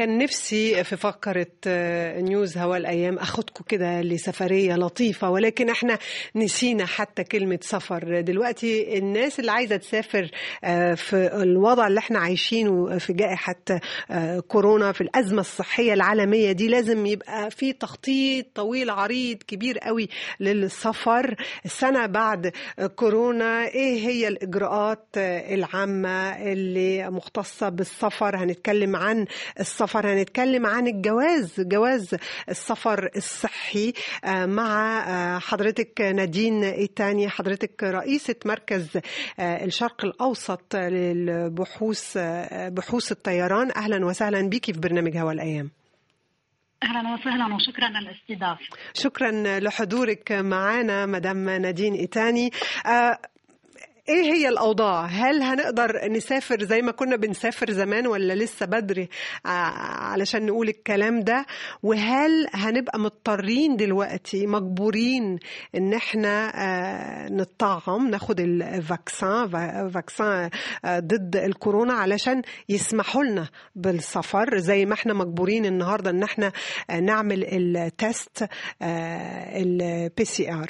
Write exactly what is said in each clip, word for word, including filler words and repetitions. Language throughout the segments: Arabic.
كان نفسي في فقرة نيوز هوا الأيام أخدكم كده لسفرية لطيفة، ولكن احنا نسينا حتى كلمة سفر. دلوقتي الناس اللي عايزة تسافر في الوضع اللي احنا عايشينه في جائحة كورونا، في الأزمة الصحية العالمية دي، لازم يبقى في تخطيط طويل عريض كبير قوي للسفر. السنة بعد كورونا ايه هي الإجراءات العامة اللي مختصة بالسفر؟ هنتكلم عن السفر، هنتكلم عن الجواز، جواز السفر الصحي مع حضرتك نادين إيتاني، حضرتك رئيسة مركز الشرق الأوسط للبحوث بحوث الطيران. أهلا وسهلا بيكي في برنامج هوا الأيام. أهلا وسهلا وشكرا على الاستضافة. شكرا لحضورك معنا مدام نادين إيتاني. آه ايه هي الأوضاع؟ هل هنقدر نسافر زي ما كنا بنسافر زمان ولا لسه بدري علشان نقول الكلام ده؟ وهل هنبقى مضطرين دلوقتي مجبورين ان احنا نطعم، ناخد الفاكسان فاكسان ضد الكورونا علشان يسمحوا لنا بالسفر، زي ما احنا مجبورين النهاردة ان احنا نعمل التست البي سي ار؟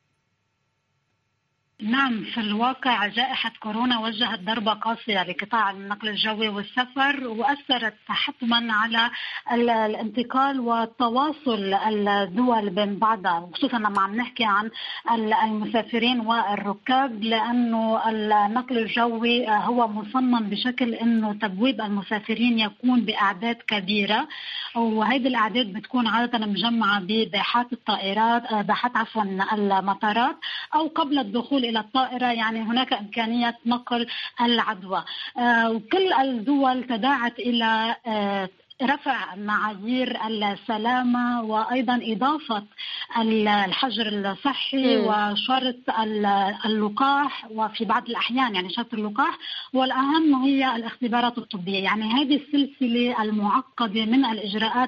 نعم، في الواقع جائحة كورونا وجهت ضربة قاسية لقطاع النقل الجوي والسفر، وأثرت حتما على الانتقال وتواصل الدول بين بعضها، خصوصا لما عم نحكي عن المسافرين والركاب، لأنه النقل الجوي هو مصمم بشكل أنه تبويب المسافرين يكون بأعداد كبيرة، وهذه الأعداد بتكون عادة مجمعة بباحات الطائرات باحات عفوا المطارات أو قبل الدخول إلى الطائرة، يعني هناك إمكانية نقل العدوى. وكل الدول تداعت إلى رفع معايير السلامة، وأيضا إضافة الحجر الصحي وشرط اللقاح، وفي بعض الأحيان يعني شرط اللقاح، والأهم هي الاختبارات الطبية. يعني هذه السلسلة المعقدة من الإجراءات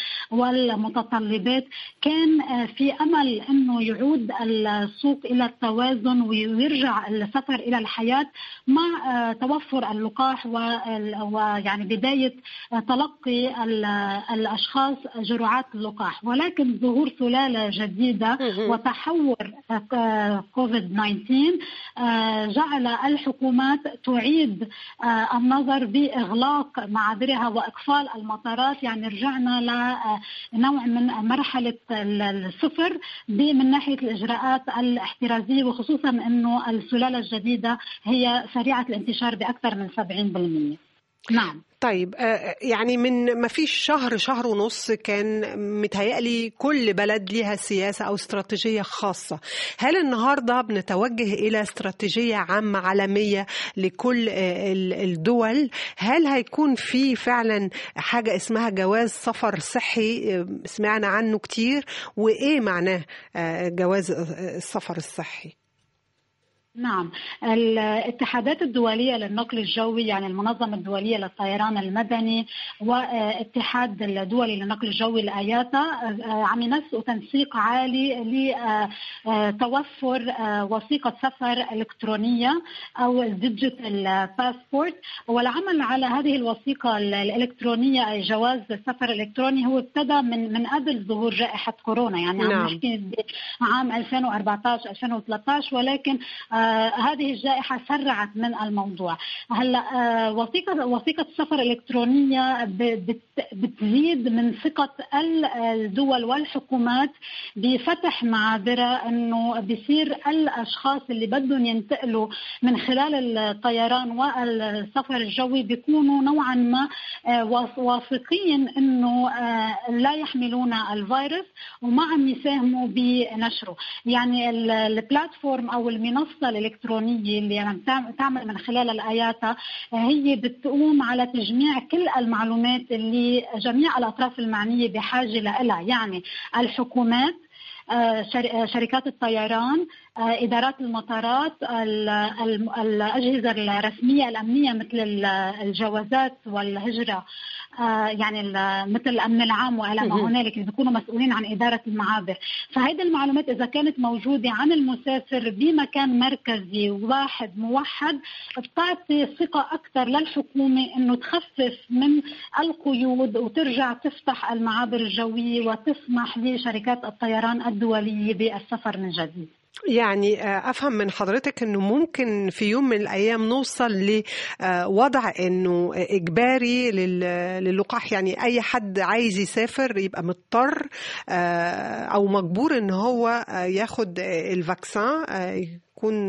والمتطلبات كان في أمل أنه يعود السوق إلى التوازن ويرجع السفر إلى الحياة مع توفر اللقاح ويعني بداية تلقي الأشخاص جرعات اللقاح. ولكن ظهور سلالة جديدة وتحور كوفيد تسعة عشر جعل الحكومات تعيد النظر بإغلاق معابرها وإقفال المطارات، يعني رجعنا لنوع من مرحلة الصفر من ناحية الإجراءات الاحترازية، وخصوصا أنه السلالة الجديدة هي سريعة الانتشار بأكثر من سبعين بالمئة. نعم. طيب، يعني من ما فيش شهر شهر ونص كان متهيألي كل بلد ليها سياسة أو استراتيجية خاصة. هل النهاردة بنتوجه إلى استراتيجية عامة عالمية لكل الدول؟ هل هيكون في فعلا حاجة اسمها جواز سفر صحي؟ سمعنا عنه كتير، وإيه معناه جواز السفر الصحي؟ نعم، الاتحادات الدولية للنقل الجوي، يعني المنظمة الدولية للطيران المدني واتحاد الدولي للنقل الجوي الآياتا، عم ينسقوا تنسيق عالي لتوفر وثيقة سفر إلكترونية أو الديجيتال باسبورت، والعمل على هذه الوثيقة الإلكترونية أي جواز السفر الإلكتروني هو ابتدى من من قبل ظهور جائحة كورونا، يعني عم نحكي عام ألفين وأربعة عشر ألفين وثلاثة عشر، ولكن آه هذه الجائحة سرعت من الموضوع. هلا آه وثيقة وثيقة السفر الإلكترونية بتزيد من ثقة الدول والحكومات بفتح معابرها، إنه بيصير الأشخاص اللي بدهم ينتقلوا من خلال الطيران والسفر الجوي بيكونوا نوعا ما آه واثقين إنه آه لا يحملون الفيروس وما عم يساهموا بنشره. يعني البلاتفورم أو المنصة الإلكترونية اللي يعني تعمل من خلال الآياتا هي بتقوم على تجميع كل المعلومات اللي جميع الأطراف المعنية بحاجة لها، يعني الحكومات، شركات الطيران، إدارات المطارات، الأجهزة الرسمية الأمنية مثل الجوازات والهجرة، يعني مثل الأمن العام وإلى ما هنالك اللي بيكونوا مسؤولين عن إدارة المعابر. فهذه المعلومات إذا كانت موجودة عن المسافر بمكان مركزي واحد موحد بتعطي ثقة أكثر للحكومة إنه تخفف من القيود وترجع تفتح المعابر الجوية وتسمح لشركات الطيران الدولية بالسفر من جديد. يعني أفهم من حضرتك أنه ممكن في يوم من الأيام نوصل لوضع أنه إجباري للقاح، يعني أي حد عايز يسافر يبقى مضطر أو مجبور أنه هو ياخد الفاكسان، يكون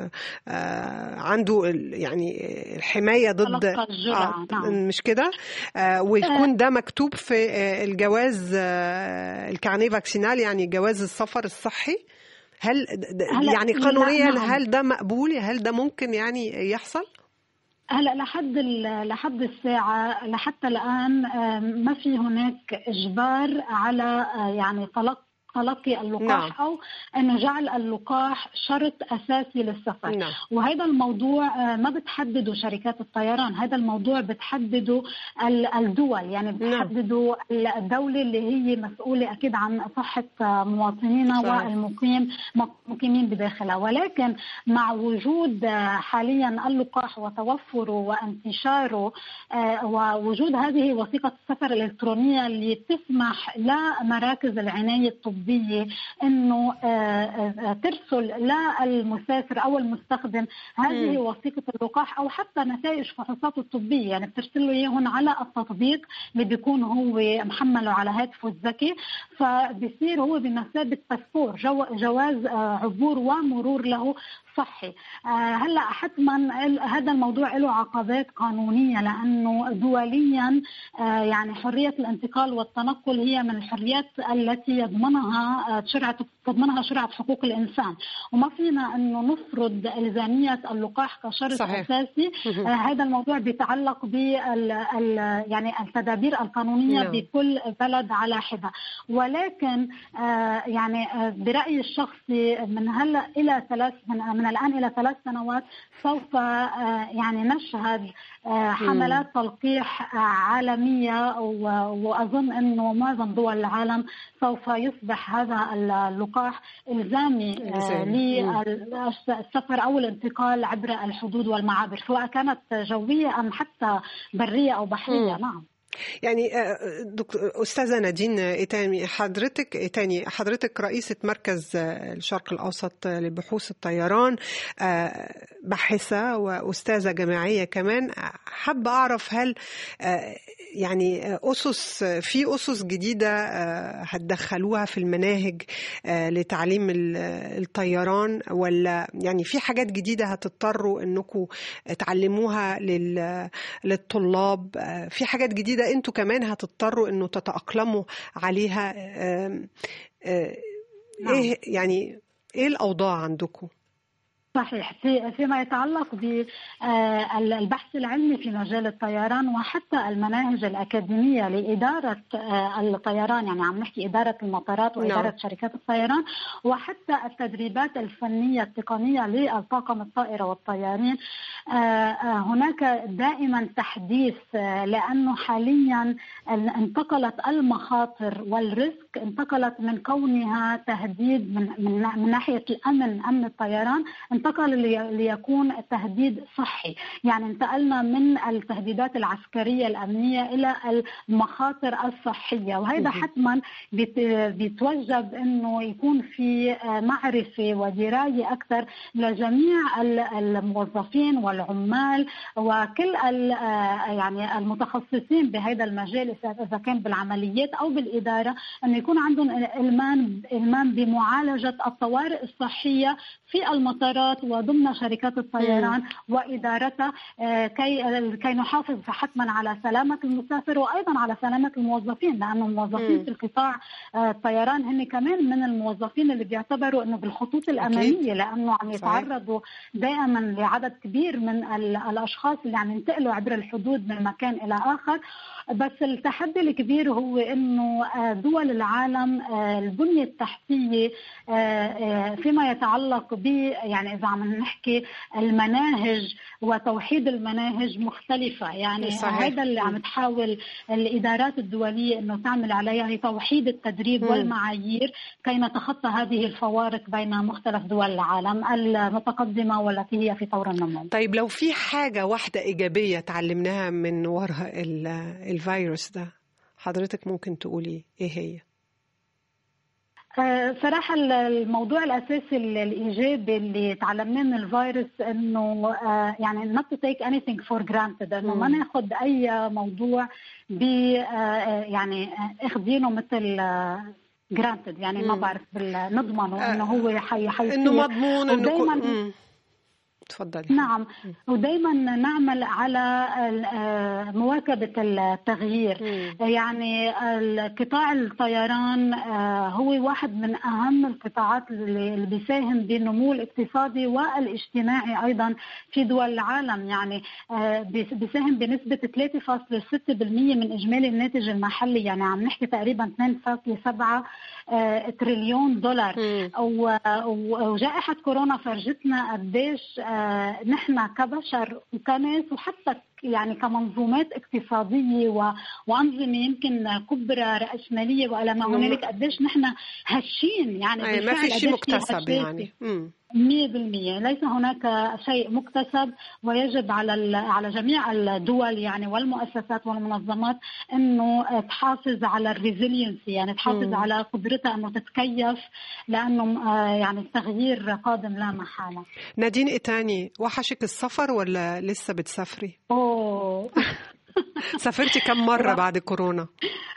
عنده يعني الحماية ضد آه مش كده، ويكون ده مكتوب في الجواز الكارنيه فاكسينال، يعني جواز السفر الصحي. هل يعني قانونيا هل ده مقبول؟ هل ده ممكن يعني يحصل؟ هلا لحد لحد الساعة لحتى الآن ما في هناك إجبار على يعني تلقي تلقي اللقاح نعم. أو أنه جعل اللقاح شرط أساسي للسفر نعم. وهذا الموضوع ما بتحدده شركات الطيران، هذا الموضوع بتحدده الدول، يعني بتحدده نعم. الدولة اللي هي مسؤولة أكيد عن صحة مواطنينا والمقيم مقيمين بداخلها. ولكن مع وجود حاليا اللقاح وتوفره وانتشاره ووجود هذه وثيقة السفر الإلكترونية اللي تسمح لمراكز العناية الطبية انه ترسل للمسافر او المستخدم هذه وثيقه اللقاح او حتى نتائج فحوصاته الطبيه، يعني بترسل له اياهم على التطبيق اللي بيكون هو محمله على هاتفه الذكي، فبصير هو بمثابه باسبور، جواز عبور ومرور له صحي. هلا حتما هذا الموضوع له عقبات قانونيه، لانه دوليا يعني حريه الانتقال والتنقل هي من الحريات التي يضمنها شرعة تضمنها شرعة حقوق الإنسان، وما فينا أنه نفرض إلزامية اللقاح كشرط صحيح. أساسي. آه هذا الموضوع بيتعلق بال يعني التدابير القانونية no. بكل بلد على حدة. ولكن آه يعني آه برأيي الشخصي من هلا إلى ثلاث من, من الآن إلى ثلاث سنوات سوف آه يعني نشهد آه حملات mm. تلقيح آه عالمية، وأظن أنه معظم دول العالم سوف يصبح هذا اللقاح إلزامي للسفر أو الانتقال عبر الحدود والمعابر، سواء كانت جوية أم حتى برية أو بحرية. نعم. يعني أستاذة نادين إيتاني، حضرتك إيتاني حضرتك رئيسة مركز الشرق الأوسط لبحوث الطيران، باحثة وأستاذة جامعية كمان. حابة أعرف هل يعني أسس في أسس جديدة هتدخلوها في المناهج لتعليم الطيران، ولا يعني في حاجات جديدة هتضطروا أنكم تعلموها للطلاب؟ في حاجات جديدة أنتوا كمان هتضطروا أنه تتأقلموا عليها؟ إيه يعني إيه الأوضاع عندكم؟ صحيح. في فيما يتعلق بالبحث العلمي في مجال الطيران وحتى المناهج الأكاديمية لإدارة الطيران، يعني عم نحكي إدارة المطارات وإدارة no. شركات الطيران، وحتى التدريبات الفنية التقنية للطاقم الطائرة والطيارين، هناك دائما تحديث، لأنه حاليا انتقلت المخاطر والريسك انتقلت من كونها تهديد من, من, من ناحية الأمن أمن الطيران، انتقل ليكون تهديد صحي. يعني انتقلنا من التهديدات العسكرية الأمنية إلى المخاطر الصحية، وهذا حتما بيتوجب أنه يكون في معرفة ودراية أكثر لجميع الموظفين والعمال وكل يعني المتخصصين بهذا المجال، إذا كان بالعمليات أو بالإدارة، أن يكون عندهم إلمام إلمام بمعالجة الطوارئ الصحية في المطارات الشركات وضمن شركات الطيران م. وإدارتها كي كي نحافظ حتما على سلامة المسافر وأيضا على سلامة الموظفين، لأن الموظفين م. في القطاع الطيران هن كمان من الموظفين اللي بيعتبروا إنه بالخطوط الأمامية أكيد. لأنه عم يتعرضوا دائما لعدد كبير من الأشخاص اللي عم ينتقلوا عبر الحدود من مكان إلى آخر. بس التحدي الكبير هو إنه دول العالم البنية التحتية فيما يتعلق ب يعني إذا عم نحكي المناهج وتوحيد المناهج مختلفة، يعني صحيح. هذا اللي عم تحاول الإدارات الدولية إنه تعمل عليها هي توحيد التدريب م. والمعايير كي نتخطى هذه الفوارق بين مختلف دول العالم المتقدمة والتي هي في طور النمو. طيب لو في حاجة واحدة إيجابية تعلمناها من وراء الفيروس ده حضرتك ممكن تقولي إيه هي؟ صراحة الموضوع الأساسي الإيجابي اللي تعلمناه من الفيروس إنه يعني not to take anything for granted، إنه ما ناخد أي موضوع ب يعني اخذينه مثل granted، يعني ما بعرف نضمنه إنه هو حي حي إنه مضمون إنه تفضلي. نعم، ودايما نعمل على مواكبة التغيير. م. يعني قطاع الطيران هو واحد من أهم القطاعات اللي بيساهم بالنمو الاقتصادي والاجتماعي أيضا في دول العالم، يعني بيساهم بنسبة ثلاثة فاصلة ستة بالمئة من إجمالي الناتج المحلي، يعني عم نحكي تقريبا اثنين فاصلة سبعة تريليون دولار. وجائحة كورونا فرجتنا قديش نحن كبشر وكناس وحتى يعني كمنظومات اقتصادية وأنظمة يمكن كبرى رأسمالية وإلى ما هنالك قديش نحن هشين، يعني ما في شيء مكتسب يعني مية بالمية ليس هناك شيء مكتسب، ويجب على على جميع الدول يعني والمؤسسات والمنظمات انه تحافظ على الريزيلينسي، يعني تحافظ م. على قدرتها انه تتكيف، لانه يعني التغيير قادم لا محالة. نادين إيتاني، وحشك السفر ولا لسه بتسافري؟ اوه سافرتي كم مرة بعد كورونا؟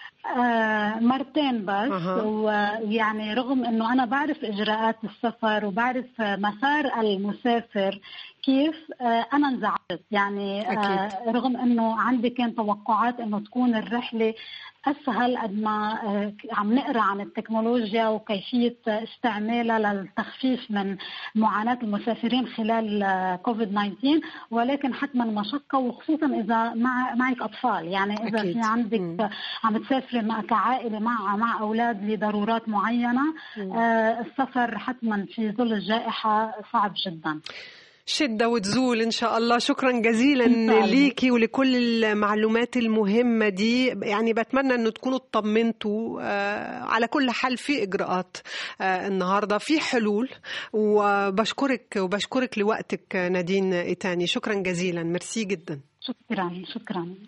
آه مرتين بس. أه. ويعني رغم انه انا بعرف اجراءات السفر وبعرف مسار المسافر كيف، آه انا انزعجت يعني. آه رغم انه عندي كان توقعات انه تكون الرحلة أسهل قد ما عم نقرأ عن التكنولوجيا وكيفية استعمالها للتخفيف من معاناة المسافرين خلال كوفيد تسعة عشر، ولكن حتما مشقة، وخصوصا إذا مع معك أطفال، يعني إذا أكيد. في عندك م. عم تسافري مع كعائلة مع مع أولاد لضرورات معينة، آه السفر حتما في ظل الجائحة صعب جدا. شدة وتزول إن شاء الله. شكرا جزيلا ليكي ولكل المعلومات المهمة دي، يعني بتمنى أنه تكونوا اطمنتوا. آه على كل حال في إجراءات آه النهاردة، في حلول، وبشكرك وبشكرك لوقتك نادين إيتاني. شكرا جزيلا، ميرسي جدا. شكرا شكرا.